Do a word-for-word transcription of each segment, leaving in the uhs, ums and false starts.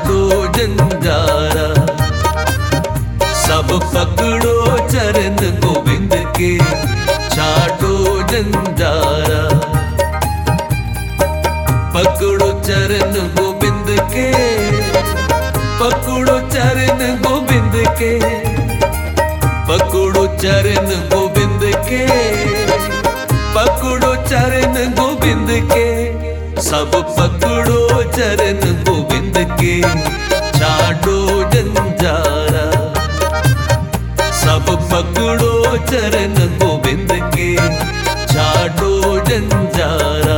छाटो जंजारा। सब पकड़ो चरण गोविंद के, छाटो जंजारा। पकड़ो चरण गोविंद के, पकड़ो चरण गोविंद के, पकड़ो चरण गोविंद के, पकड़ो चरण गोविंद के। सब पकड़ो चरण गोविंद के, छाटो जंजारा। सब पकड़ो चरण गोविंद के, छाटो जंजारा।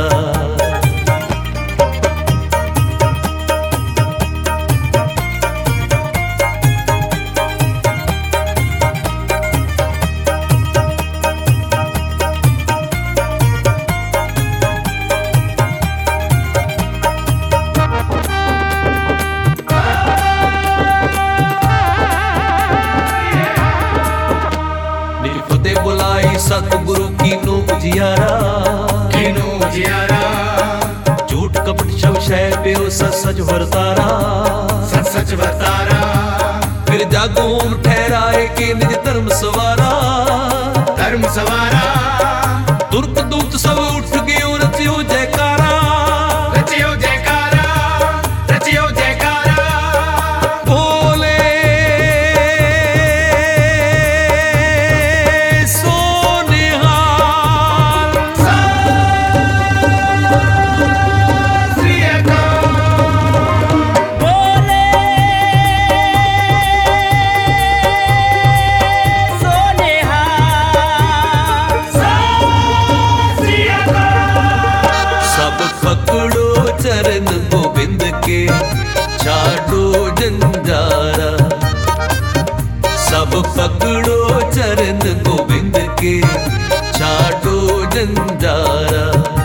बुलाई सतगुरु कीनो उजियारा, कीनो उजियारा। झूठ कपट शव शय प्यो सच सच वर्तारा, सच सच वर्तारा। फिर जागो ठहराए के निज धर्म सवारा, धर्म सवारा। दुर्ग दूत सब उठ गयो रचियो जयकारा, रचियो जयकारा, रचियो जयकारा। बोले चरण गोविंद के, छाटो जंजारा। सब पकड़ो चरण गोविंद के, छाटो जंजारा।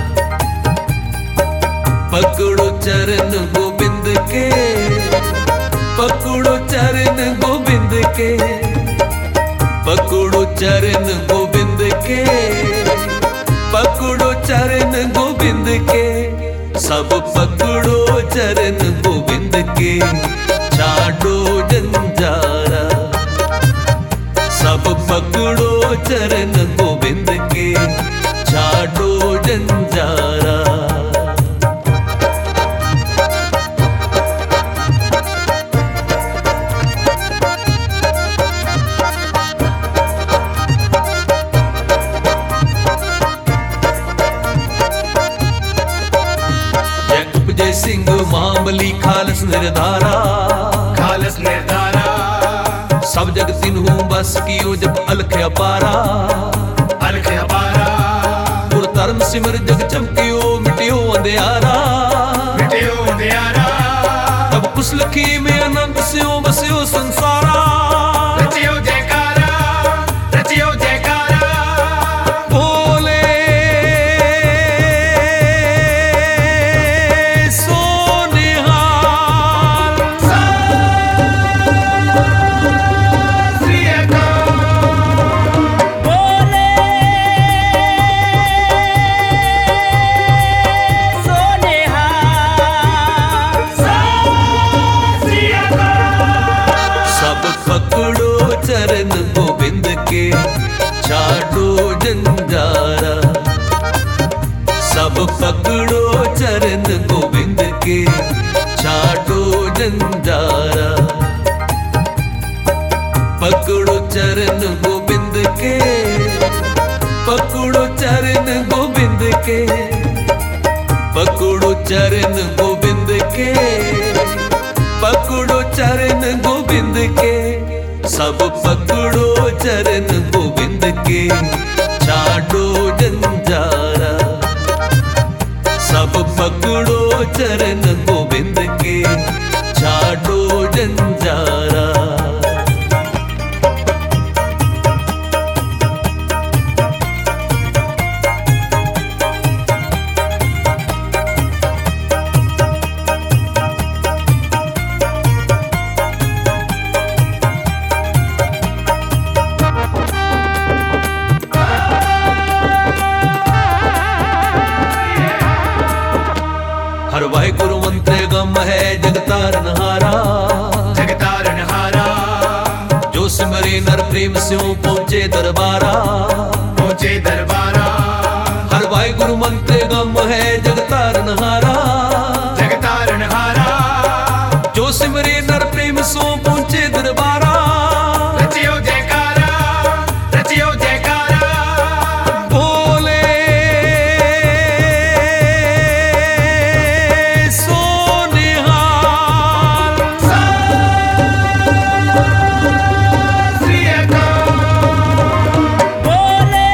पकड़ो चरण गोविंद के, पकड़ो चरण गोविंद के, पकड़ो चरण गोविंद के, पकड़ो चरण गोविंद के। सब पकड़ो चरण गोविंद के, छाटो जंजारा। सब पकड़ो चरण गोविंद के, छाटो जंजारा। जय सिंह महाबली खालस निर्धारा, खालस निर्धारा। सब जग तिन्हू बस कियो जब अलख अपारा, अलख अपारा। गुर धर्म सिमर जग चमकियो मिटियो अंधियारा, मिटियो अंधियारा। तब कुछ लखी में अनंत स्यो बस्यो संसारा, रचियो जयकारा, रचियो जयकारा। पकड़ो चरण गोविंद के, छाटो जंजारा। सब पकड़ो चरण गोविंद के, छाटो जंजारा। पकड़ो चरण गोविंद के, पकड़ो चरण गोविंद के, पकड़ो चरण गोविंद के, पकड़ो चरण गोविंद के। सब पकड़ो चरण गोविंद के, छाटो जंजारा। सब पकड़ो चरण गोविंद के, छाटो जंजारा। हर वाहिगुरु मंत्र गम है जग तारनहारा, प्रेम स्यों पहुंचे दरबारा, पहुंचे दरबारा। हर भाई गुरु मंत्र गम है जगतारनहारा, जगतारनहारा। जो सिमरे नर प्रेम स्यों पहुंचे दरबारा। रचियो जयकारा, रचियो जयकारा। बोले सोनिहार श्री अकाल। बोले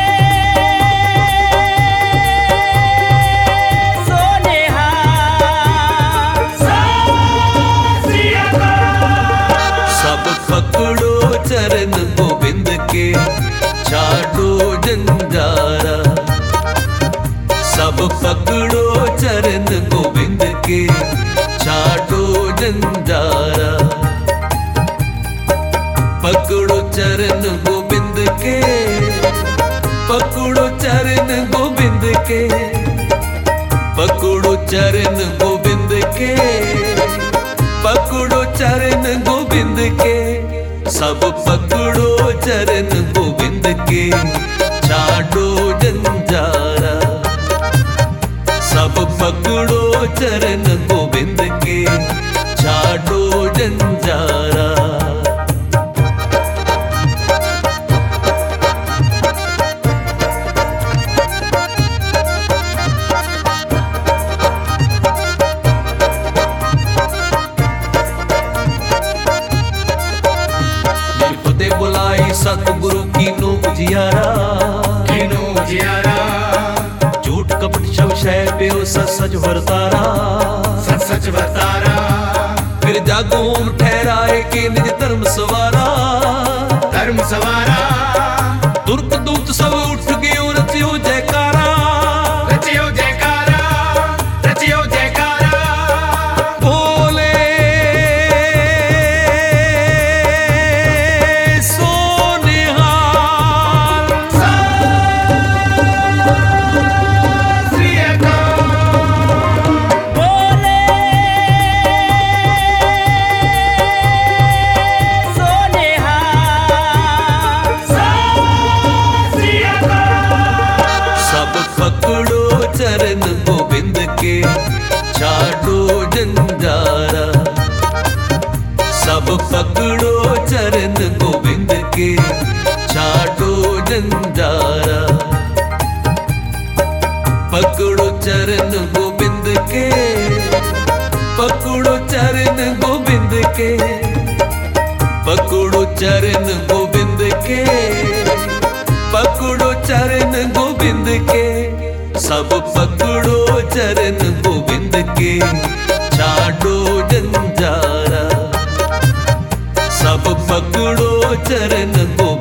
सोनिहार श्री अकाल। सब पकड़ो चरण गोविंद के, छाड़ो जंजारा। सब पकड़ो चरण गोविंद के, छाड़ो जंजारा। पकड़ो चरण गोविंद के, पकड़ो चरण गोविंद के, पकड़ो चरण गोविंद के, पकड़ो चरण गोविंद के। सब पकड़ो चरण गोविंद के, छाड़ो जंजारा। सब पकड़ो चरण गोविंद के, छाड़ो जंजारा। फतेह बुलाई सतगुरु की नो उजियारा, कीनो जियारा। झूठ कपट शव शय प्यो सच सच वर्तारा। सच सच वर्तारा। फिर जागो ओम ठहराए के निज धर्म सवारा। धर्म सवारा। तुर्क दूत सब उठ गयो रचियो जयकारा। रचियो जयकारा, रचियो जयकारा। बोले सोनिहार श्री अकाल। बोले सोनिहार श्री अकाल। सब पकड़ो चरण गोविंद के, छाड़ो जंजारा। सब पकड़ो चरण गोविंद के, छाड़ो जंजारा। पकड़ो चरण गोविंद के, पकड़ो चरण गोविंद के, पकड़ो चरण गोविंद के, पकड़ो चरण गोविंद के। सब पकड़ो चरण गोविंद के, छाड़ो जंजारा। सब पकड़ो चरण गोविंद